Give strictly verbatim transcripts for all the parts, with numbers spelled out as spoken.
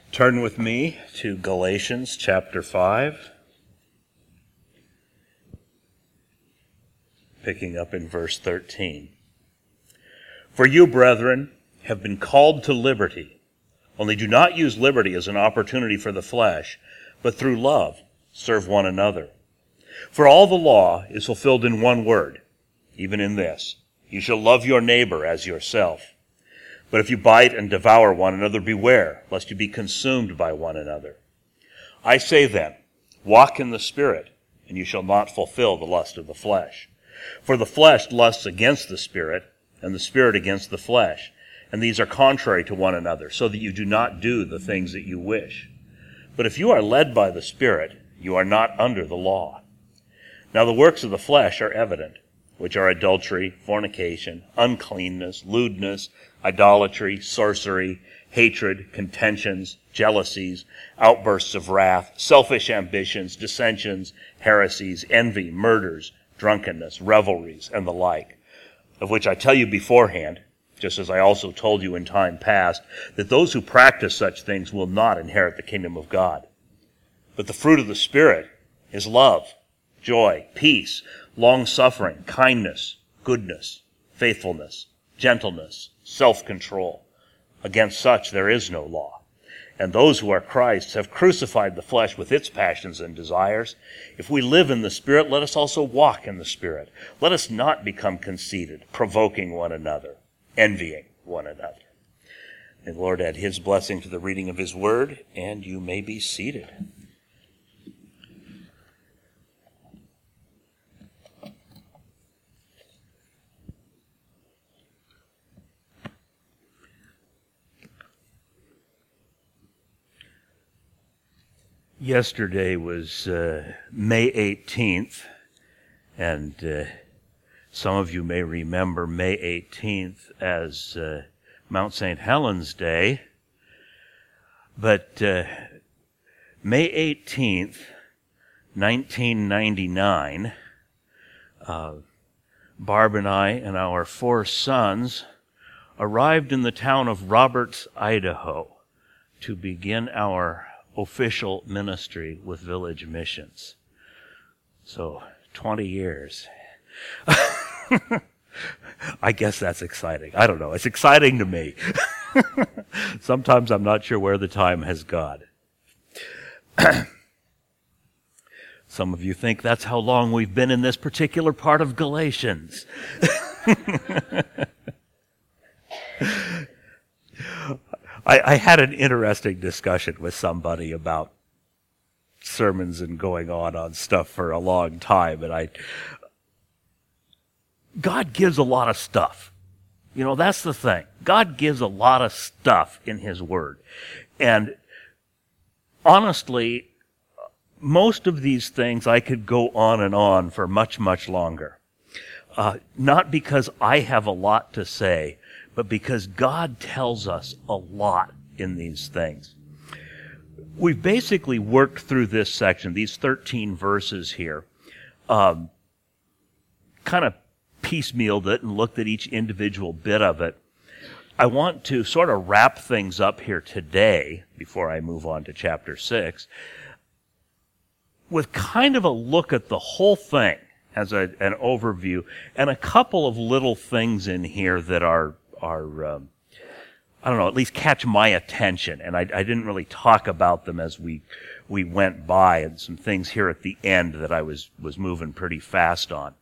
Turn with me to Galatians chapter five, picking up in verse thirteen. For you, brethren, have been called to liberty, only do not use liberty as an opportunity for the flesh, but through love serve one another. For all the law is fulfilled in one word, even in this: you shall love your neighbor as yourself. But if you bite and devour one another, beware, lest you be consumed by one another. I say then, walk in the Spirit, and you shall not fulfill the lust of the flesh. For the flesh lusts against the Spirit, and the Spirit against the flesh, and these are contrary to one another, so that you do not do the things that you wish. But if you are led by the Spirit, you are not under the law. Now the works of the flesh are evident, which are adultery, fornication, uncleanness, lewdness, idolatry, sorcery, hatred, contentions, jealousies, outbursts of wrath, selfish ambitions, dissensions, heresies, envy, murders, drunkenness, revelries, and the like, of which I tell you beforehand, just as I also told you in time past, that those who practice such things will not inherit the kingdom of God. But the fruit of the Spirit is love, joy, peace, long-suffering, kindness, goodness, faithfulness, gentleness, self-control. Against such there is no law. And those who are Christ's have crucified the flesh with its passions and desires. If we live in the Spirit, let us also walk in the Spirit. Let us not become conceited, provoking one another, envying one another. May the Lord add His blessing to the reading of His word, and you may be seated. Yesterday was uh, May eighteenth, and uh, some of you may remember May eighteenth as uh, Mount Saint Helens Day. But uh, May eighteenth, nineteen ninety-nine, uh, Barb and I and our four sons arrived in the town of Roberts, Idaho, to begin our official ministry with Village Missions. So, twenty years. I guess that's exciting. I don't know. It's exciting to me. Sometimes I'm not sure where the time has gone. Some of you think that's how long we've been in this particular part of Galatians. I, I had an interesting discussion with somebody about sermons and going on on stuff for a long time, and I, God gives a lot of stuff. You know, that's the thing. God gives a lot of stuff in His Word. And honestly, most of these things I could go on and on for much, much longer. Uh, not because I have a lot to say, but because God tells us a lot in these things. We've basically worked through this section, these thirteen verses here, um, kind of piecemealed it and looked at each individual bit of it. I want to sort of wrap things up here today, before I move on to chapter six, with kind of a look at the whole thing as a, an overview, and a couple of little things in here that are are, um, I don't know, at least catch my attention. And I, I didn't really talk about them as we we went by, and some things here at the end that I was, was moving pretty fast on.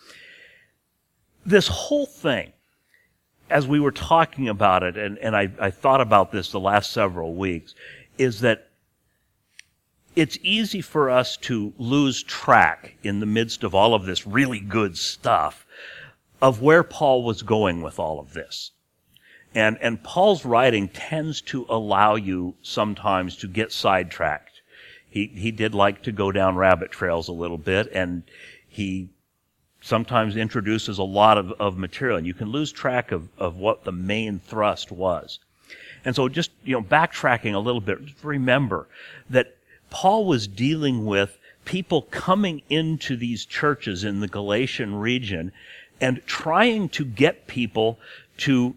This whole thing, as we were talking about it, and, and I, I thought about this the last several weeks, is that it's easy for us to lose track in the midst of all of this really good stuff of where Paul was going with all of this. And, and Paul's writing tends to allow you sometimes to get sidetracked. He, he did like to go down rabbit trails a little bit, and he sometimes introduces a lot of, of material, and you can lose track of, of what the main thrust was. And so just, you know, backtracking a little bit, just remember that Paul was dealing with people coming into these churches in the Galatian region and trying to get people to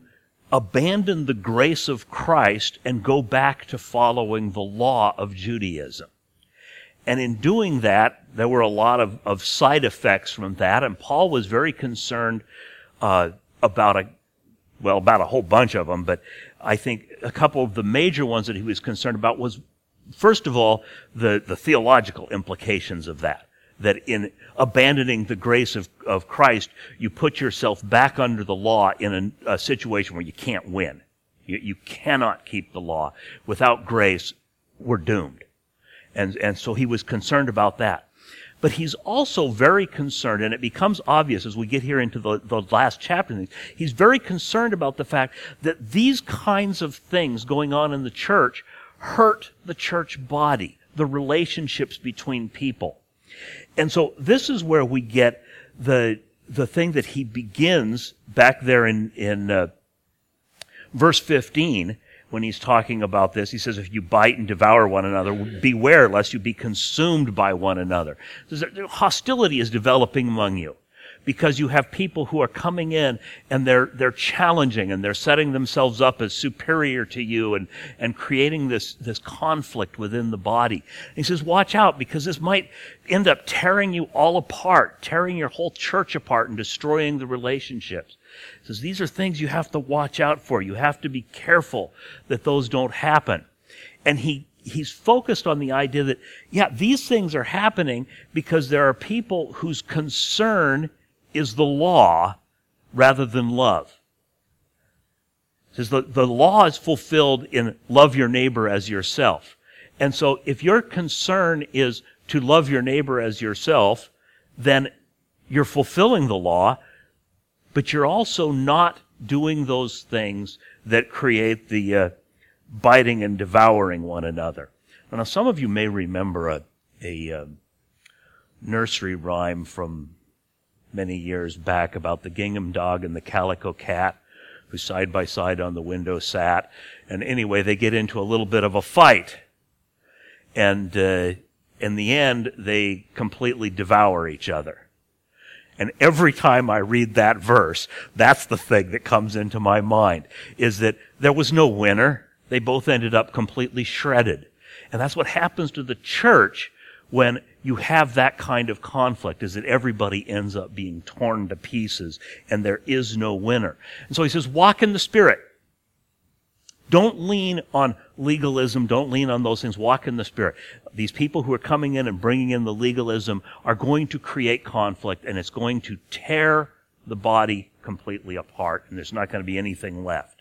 abandon the grace of Christ and go back to following the law of Judaism. And in doing that, there were a lot of, of side effects from that, and Paul was very concerned uh, about a, well, about a whole bunch of them, but I think a couple of the major ones that he was concerned about was, first of all, the, the theological implications of that. That in abandoning the grace of, of Christ, you put yourself back under the law in a, a situation where you can't win. You, you cannot keep the law. Without grace, we're doomed. And, and so he was concerned about that. But he's also very concerned, and it becomes obvious as we get here into the, the last chapter, he's very concerned about the fact that these kinds of things going on in the church hurt the church body, the relationships between people. And so this is where we get the the thing that he begins back there in, in uh, verse fifteen, when he's talking about this. He says, if you bite and devour one another, beware lest you be consumed by one another. Hostility is developing among you because you have people who are coming in and they're they're challenging and they're setting themselves up as superior to you and, and creating this, this conflict within the body. And he says, watch out, because this might end up tearing you all apart, tearing your whole church apart and destroying the relationships. He says, these are things you have to watch out for. You have to be careful that those don't happen. And he he's focused on the idea that, yeah, these things are happening because there are people whose concern is the law rather than love. It says the, the law is fulfilled in love your neighbor as yourself. And so if your concern is to love your neighbor as yourself, then you're fulfilling the law, but you're also not doing those things that create the uh, biting and devouring one another. Now, some of you may remember a, a uh, nursery rhyme from many years back about the gingham dog and the calico cat who side by side on the window sat. And anyway, they get into a little bit of a fight. And uh, in the end, they completely devour each other. And every time I read that verse, that's the thing that comes into my mind, is that there was no winner. They both ended up completely shredded. And that's what happens to the church when you have that kind of conflict, is that everybody ends up being torn to pieces and there is no winner. And so he says, walk in the Spirit. Don't lean on legalism. Don't lean on those things. Walk in the Spirit. These people who are coming in and bringing in the legalism are going to create conflict, and it's going to tear the body completely apart, and there's not going to be anything left.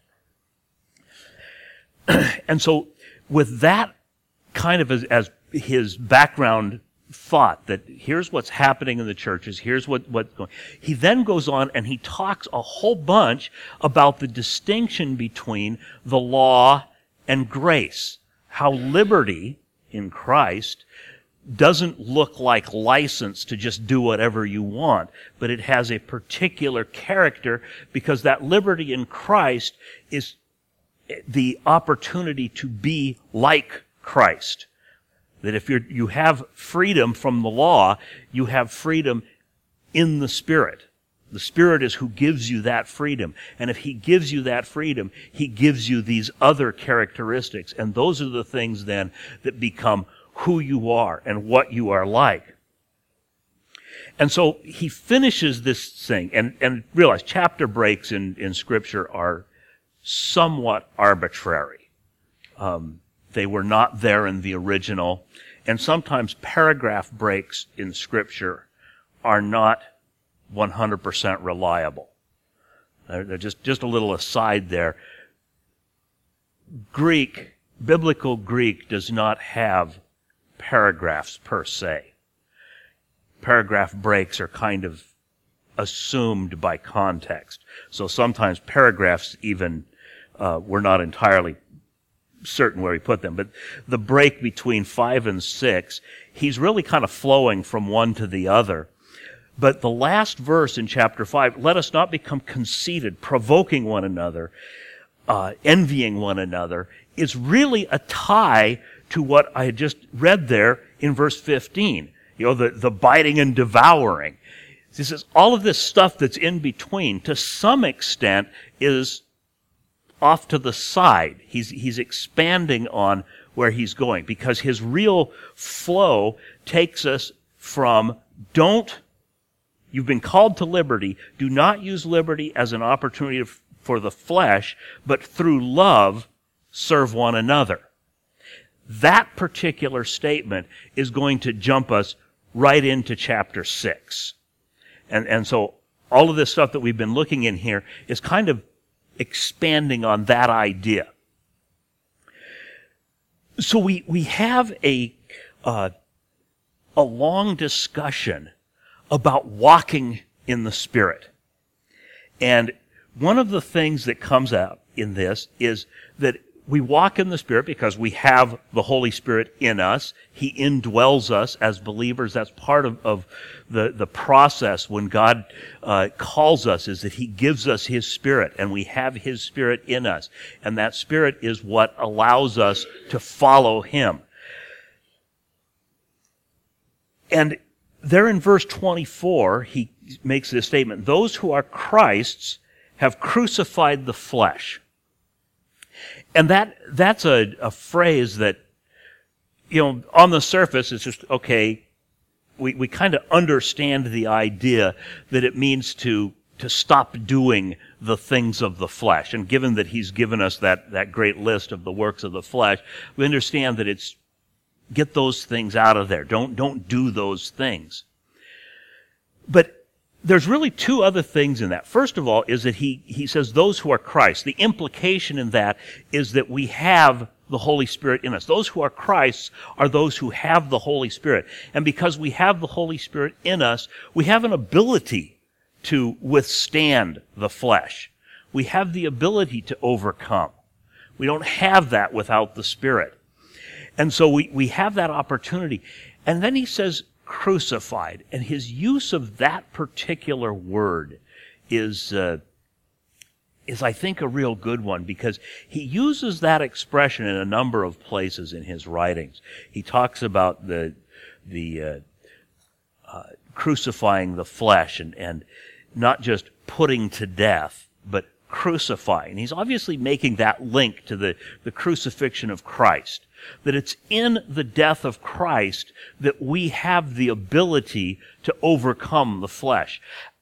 And so with that kind of as, as his background thought, that here's what's happening in the churches, here's what, what's going, he then goes on and he talks a whole bunch about the distinction between the law and grace. How liberty in Christ doesn't look like license to just do whatever you want, but it has a particular character because that liberty in Christ is the opportunity to be like Christ. That if you're, you have freedom from the law, you have freedom in the Spirit. The Spirit is who gives you that freedom. And if He gives you that freedom, He gives you these other characteristics. And those are the things then that become who you are and what you are like. And so he finishes this thing, and, and realize chapter breaks in, in Scripture are somewhat arbitrary. Um, They were not there in the original. And sometimes paragraph breaks in Scripture are not one hundred percent reliable. They're, they're just, just a little aside there. Greek, biblical Greek does not have paragraphs per se. Paragraph breaks are kind of assumed by context. So sometimes paragraphs even uh, were not entirely certain where he put them, but the break between five and six, he's really kind of flowing from one to the other. But the last verse in chapter five, let us not become conceited, provoking one another, uh, envying one another, is really a tie to what I had just read there in verse fifteen. You know, the, the biting and devouring. He says all of this stuff that's in between, to some extent, is off to the side. He's, he's expanding on where he's going, because his real flow takes us from don't, you've been called to liberty, do not use liberty as an opportunity for the flesh, but through love serve one another. That particular statement is going to jump us right into chapter six. And, and so all of this stuff that we've been looking in here is kind of expanding on that idea. So we, we have a, uh, a long discussion about walking in the Spirit. And one of the things that comes out in this is that we walk in the Spirit because we have the Holy Spirit in us. He indwells us as believers. That's part of, of the, the process when God uh, calls us, is that He gives us His Spirit, and we have His Spirit in us. And that Spirit is what allows us to follow Him. And there in verse twenty-four, he makes this statement: those who are Christ's have crucified the flesh. And that that's a, a phrase that, you know, on the surface it's just, okay, we, we kind of understand the idea that it means to to stop doing the things of the flesh. And given that he's given us that, that great list of the works of the flesh, we understand that it's get those things out of there. Don't don't do those things. But there's really two other things in that. First of all is that he, he says those who are Christ. The implication in that is that we have the Holy Spirit in us. Those who are Christ's are those who have the Holy Spirit. And because we have the Holy Spirit in us, we have an ability to withstand the flesh. We have the ability to overcome. We don't have that without the Spirit. And so we, we have that opportunity. And then he says, crucified. And his use of that particular word is, uh, is I think a real good one, because he uses that expression in a number of places in his writings. He talks about the, the, uh, uh, crucifying the flesh and, and not just putting to death, but crucifying. He's obviously making that link to the, the crucifixion of Christ. That it's in the death of Christ that we have the ability to overcome the flesh.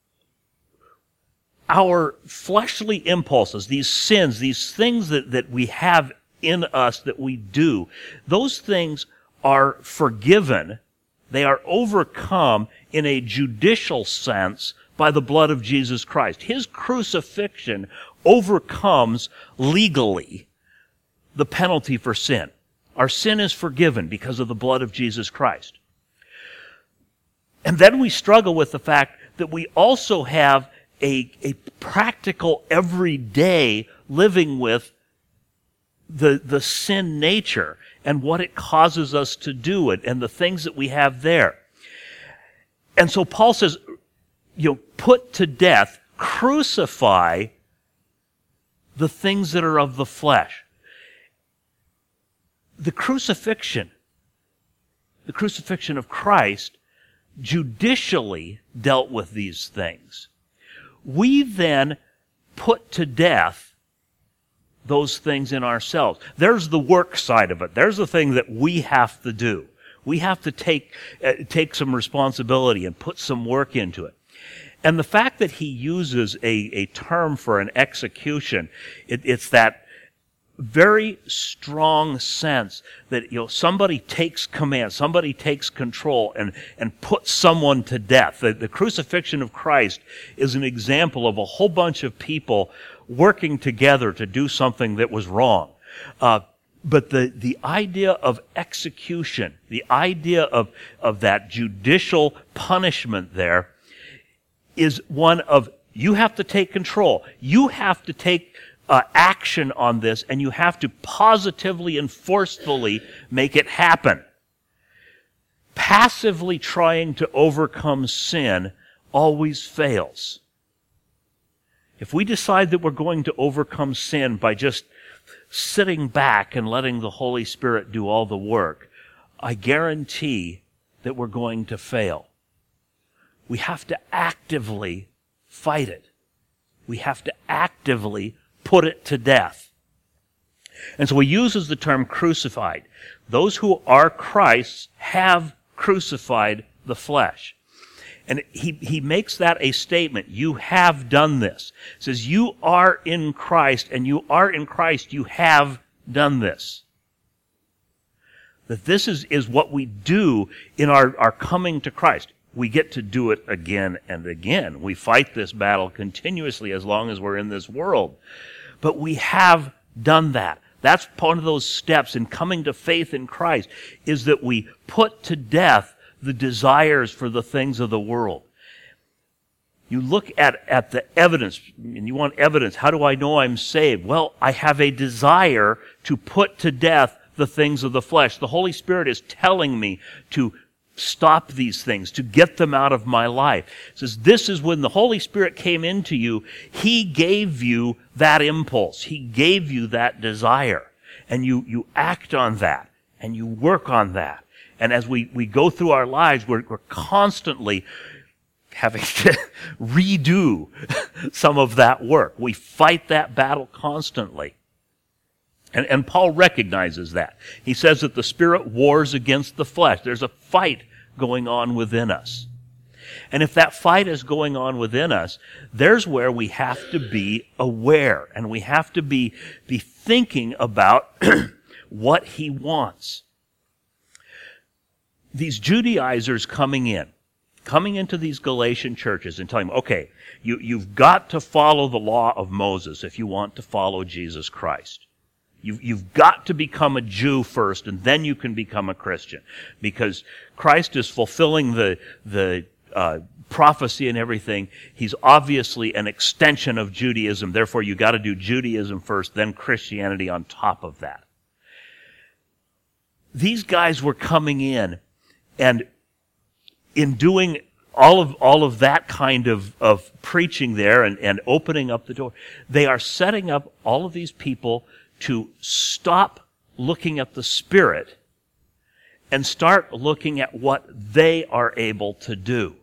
Our fleshly impulses, these sins, these things that, that we have in us that we do, those things are forgiven. They are overcome in a judicial sense by the blood of Jesus Christ. His crucifixion overcomes legally the penalty for sin. Our sin is forgiven because of the blood of Jesus Christ. And then we struggle with the fact that we also have a, a practical, everyday living with the, the sin nature and what it causes us to do it and the things that we have there. And so Paul says, you know, put to death, crucify the things that are of the flesh. The crucifixion, the crucifixion of Christ, judicially dealt with these things. We then put to death those things in ourselves. There's the work side of it. There's the thing that we have to do. We have to take uh, take some responsibility and put some work into it. And the fact that he uses a, a term for an execution, it, it's that very strong sense that, you know, somebody takes command, somebody takes control and, and puts someone to death. The, the crucifixion of Christ is an example of a whole bunch of people working together to do something that was wrong. Uh, but the, the idea of execution, the idea of, of that judicial punishment there is one of, you have to take control. You have to take Uh, action on this, and you have to positively and forcefully make it happen. Passively trying to overcome sin always fails. If we decide that we're going to overcome sin by just sitting back and letting the Holy Spirit do all the work, I guarantee that we're going to fail. We have to actively fight it. We have to actively put it to death. And so he uses the term crucified. Those who are Christ's have crucified the flesh. And he, he makes that a statement. You have done this. He says, you are in Christ, and you are in Christ, you have done this. That this is, is what we do in our, our coming to Christ. We get to do it again and again. We fight this battle continuously as long as we're in this world. But we have done that. That's one of those steps in coming to faith in Christ, is that we put to death the desires for the things of the world. You look at, at the evidence, and you want evidence. How do I know I'm saved? Well, I have a desire to put to death the things of the flesh. The Holy Spirit is telling me to stop these things, to get them out of my life. It says, this is when the Holy Spirit came into you. He gave you that impulse. He gave you that desire. And you, you act on that, and you work on that. And as we, we go through our lives, we're, we're constantly having to redo some of that work. We fight that battle constantly. And, and Paul recognizes that. He says that the Spirit wars against the flesh. There's a fight going on within us. And if that fight is going on within us, there's where we have to be aware, and we have to be, be thinking about what he wants. These Judaizers coming in, coming into these Galatian churches and telling them, okay, you, you've got to follow the law of Moses if you want to follow Jesus Christ. You've, you've got to become a Jew first, and then you can become a Christian. Because Christ is fulfilling the, the uh, prophecy and everything. He's obviously an extension of Judaism. Therefore, you've got to do Judaism first, then Christianity on top of that. These guys were coming in, and in doing all of all of that kind of, of preaching there and, and opening up the door, they are setting up all of these people to stop looking at the Spirit and start looking at what they are able to do.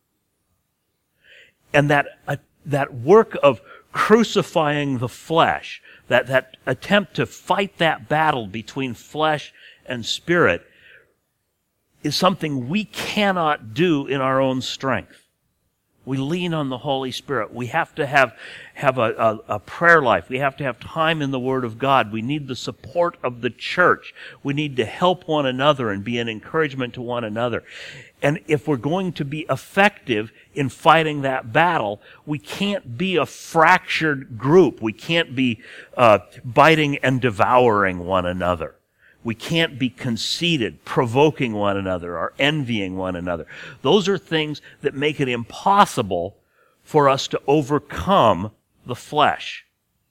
And that uh, that work of crucifying the flesh, that, that attempt to fight that battle between flesh and spirit, is something we cannot do in our own strength. We lean on the Holy Spirit. We have to have, have a, a, a prayer life. We have to have time in the Word of God. We need the support of the church. We need to help one another and be an encouragement to one another. And if we're going to be effective in fighting that battle, we can't be a fractured group. We can't be uh, biting and devouring one another. We can't be conceited, provoking one another, or envying one another. Those are things that make it impossible for us to overcome the flesh.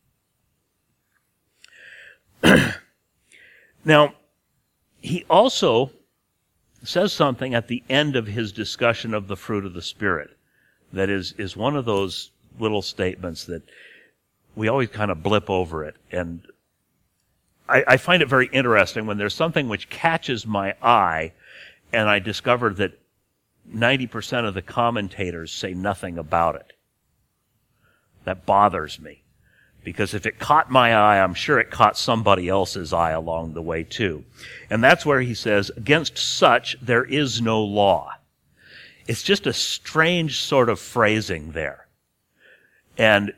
Now, he also says something at the end of his discussion of the fruit of the Spirit that is, is one of those little statements that we always kind of blip over it. And I, I find it very interesting when there's something which catches my eye and I discover that ninety percent of the commentators say nothing about it. That bothers me. Because if it caught my eye, I'm sure it caught somebody else's eye along the way too. And that's where he says, against such there is no law. It's just a strange sort of phrasing there. And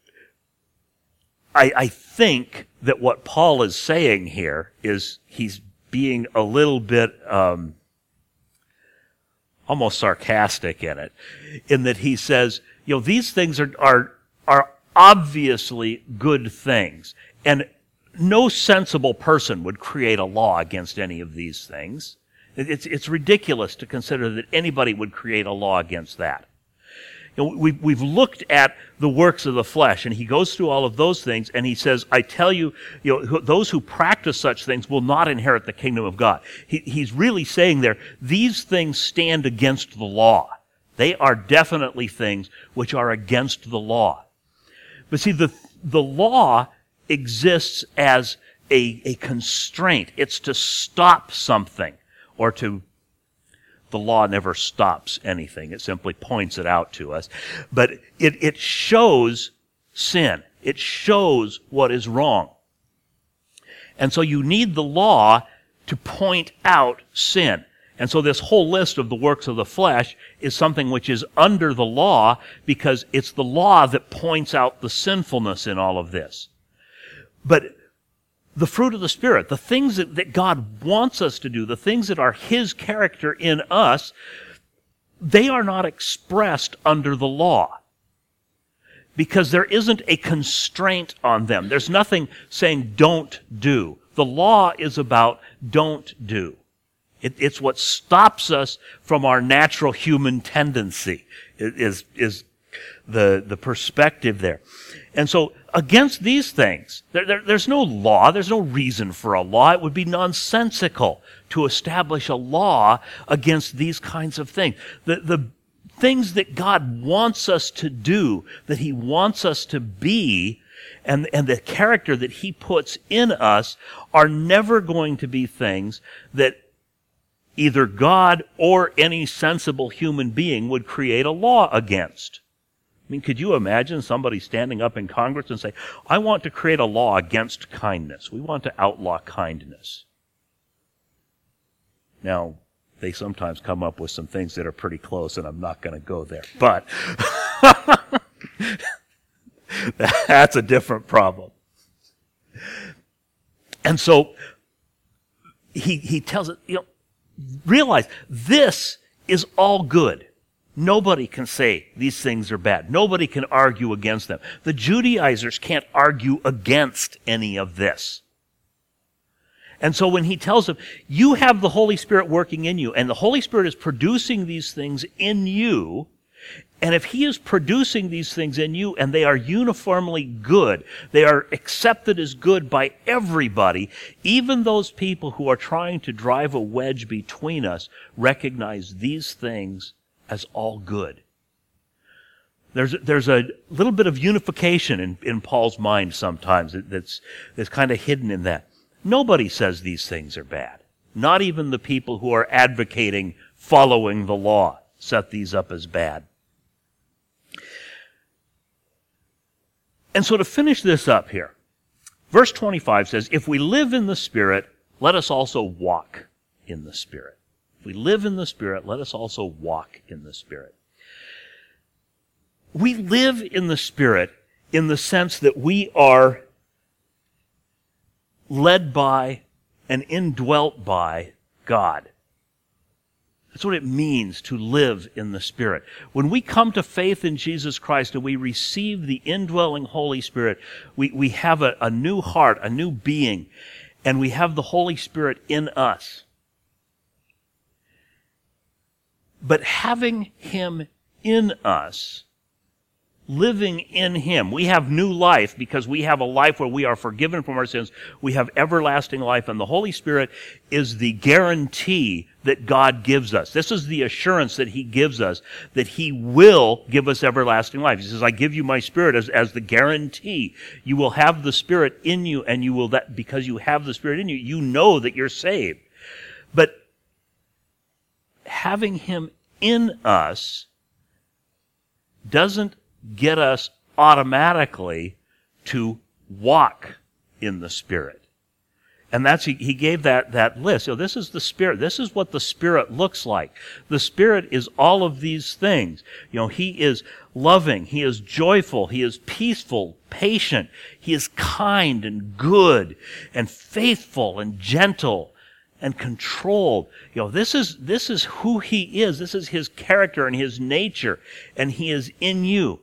I, I think that what Paul is saying here is he's being a little bit um, almost sarcastic in it, in that he says, you know, these things are are are obviously good things, and no sensible person would create a law against any of these things. It's it's ridiculous to consider that anybody would create a law against that. You know, we've, we've looked at the works of the flesh, and he goes through all of those things, and he says, I tell you, you know, those who practice such things will not inherit the kingdom of God. He, he's really saying there, these things stand against the law. They are definitely things which are against the law. But see, the, the law exists as a, a constraint. It's to stop something, or to The law never stops anything. It simply points it out to us. But it, it shows sin. It shows what is wrong. And so you need the law to point out sin. And so this whole list of the works of the flesh is something which is under the law, because it's the law that points out the sinfulness in all of this. But the fruit of the Spirit, the things that, that God wants us to do, the things that are His character in us, they are not expressed under the law, because there isn't a constraint on them. There's nothing saying don't do. The law is about don't do. It, it's what stops us from our natural human tendency, is, is the, the perspective there. And so against these things, there, there, there's no law, there's no reason for a law. It would be nonsensical to establish a law against these kinds of things. The, the things that God wants us to do, that He wants us to be, and, and the character that He puts in us, are never going to be things that either God or any sensible human being would create a law against. I mean, could you imagine somebody standing up in Congress and say, I want to create a law against kindness. We want to outlaw kindness. Now, they sometimes come up with some things that are pretty close, and I'm not going to go there. But that's a different problem. And so he he tells it, you know, realize this is all good. Nobody can say these things are bad. Nobody can argue against them. The Judaizers can't argue against any of this. And so when he tells them, you have the Holy Spirit working in you, and the Holy Spirit is producing these things in you, and if He is producing these things in you and they are uniformly good, they are accepted as good by everybody, even those people who are trying to drive a wedge between us recognize these things as all good. There's, there's a little bit of unification in, in Paul's mind sometimes that's, that's kind of hidden in that. Nobody says these things are bad. Not even the people who are advocating following the law set these up as bad. And so to finish this up here, verse twenty-five says, if we live in the Spirit, let us also walk in the Spirit. If we live in the Spirit, let us also walk in the Spirit. We live in the Spirit in the sense that we are led by and indwelt by God. That's what it means to live in the Spirit. When we come to faith in Jesus Christ and we receive the indwelling Holy Spirit, we, we have a, a new heart, a new being, and we have the Holy Spirit in us. But having Him in us, living in Him, we have new life because we have a life where we are forgiven from our sins. We have everlasting life, and the Holy Spirit is the guarantee that God gives us. This is the assurance that He gives us, that He will give us everlasting life. He says, I give you my Spirit as, as the guarantee. You will have the Spirit in you, and you will, that because you have the Spirit in you, you know that you're saved. But having Him in us doesn't get us automatically to walk in the Spirit. And that's, he, he gave that, that list. So this is the Spirit. This is what the Spirit looks like. The Spirit is all of these things. You know, He is loving. He is joyful. He is peaceful, patient. He is kind and good and faithful and gentle and controlled. You know, this is, this is who He is. This is His character and His nature. And He is in you.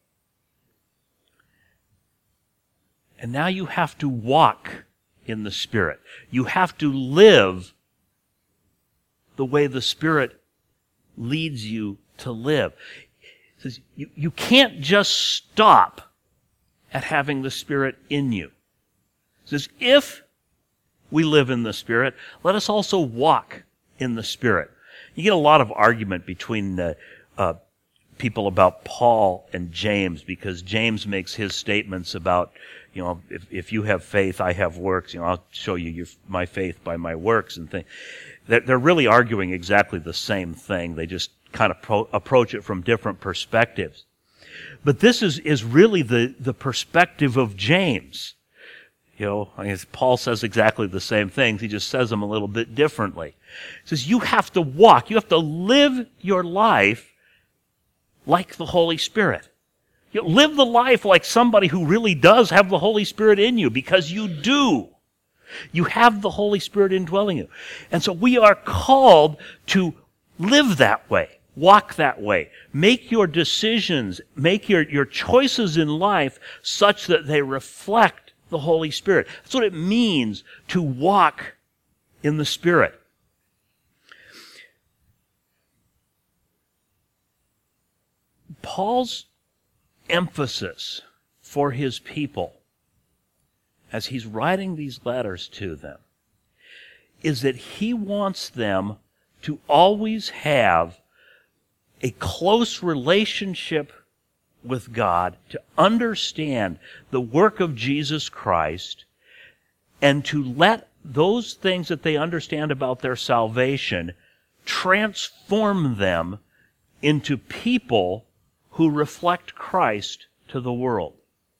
And now you have to walk in the Spirit. You have to live the way the Spirit leads you to live. He says, you, you can't just stop at having the Spirit in you. He says, if we live in the Spirit, let us also walk in the Spirit. You get a lot of argument between uh, uh, people about Paul and James, because James makes his statements about, you know, if, if you have faith, I have works. You know, I'll show you your, my faith by my works and things. They're, they're really arguing exactly the same thing. They just kind of pro- approach it from different perspectives. But this is, is really the, the perspective of James. You know, I guess Paul says exactly the same things. He just says them a little bit differently. He says you have to walk, you have to live your life like the Holy Spirit. You live the life like somebody who really does have the Holy Spirit in you, because you do. You have the Holy Spirit indwelling you. And so we are called to live that way, walk that way, make your decisions, make your, your choices in life such that they reflect the Holy Spirit. That's what it means to walk in the Spirit. Paul's emphasis for his people, as he's writing these letters to them, is that he wants them to always have a close relationship with God, to understand the work of Jesus Christ, and to let those things that they understand about their salvation transform them into people who reflect Christ to the world.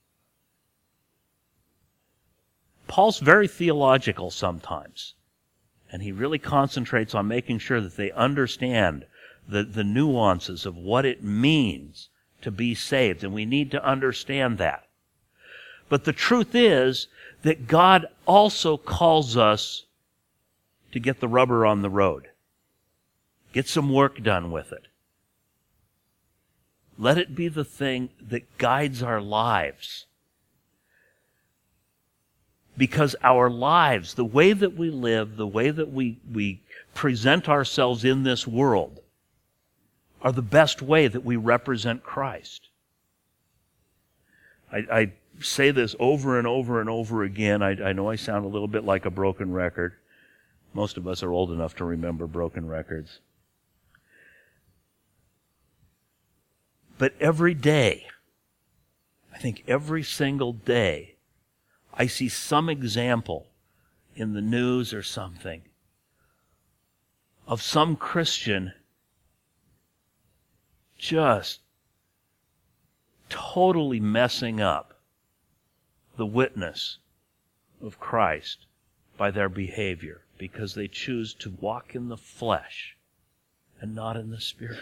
Paul's very theological sometimes, and he really concentrates on making sure that they understand the, the nuances of what it means to be saved, and we need to understand that. But the truth is that God also calls us to get the rubber on the road. Get some work done with it. Let it be the thing that guides our lives. Because our lives, the way that we live, the way that we, we present ourselves in this world, are the best way that we represent Christ. I, I say this over and over and over again. I, I know I sound a little bit like a broken record. Most of us are old enough to remember broken records. But every day, I think every single day, I see some example in the news or something of some Christian just totally messing up the witness of Christ by their behavior, because they choose to walk in the flesh and not in the Spirit.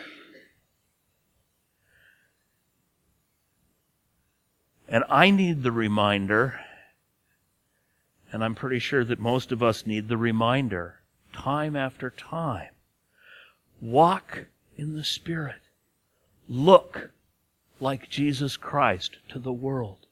And I need the reminder, and I'm pretty sure that most of us need the reminder, time after time. Walk in the Spirit. Look like Jesus Christ to the world.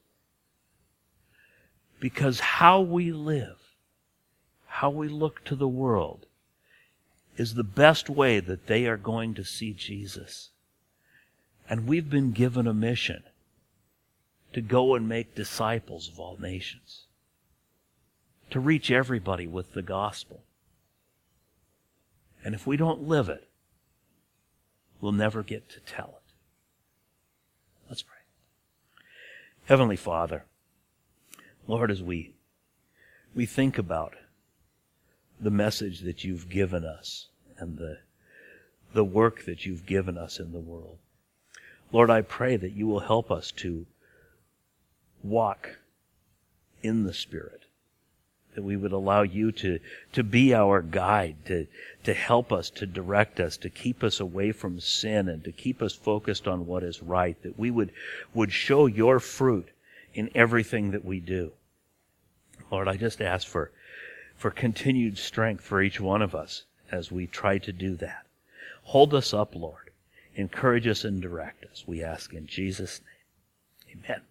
Because how we live, how we look to the world, is the best way that they are going to see Jesus. And we've been given a mission to go and make disciples of all nations, to reach everybody with the gospel. And if we don't live it, we'll never get to tell it. Let's pray. Heavenly Father, Lord, as we, we think about the message that you've given us and the, the work that you've given us in the world, Lord, I pray that you will help us to walk in the Spirit, that we would allow you to, to be our guide, to, to help us, to direct us, to keep us away from sin, and to keep us focused on what is right, that we would, would show your fruit in everything that we do. Lord, I just ask for, for continued strength for each one of us as we try to do that. Hold us up, Lord. Encourage us and direct us, we ask in Jesus' name. Amen.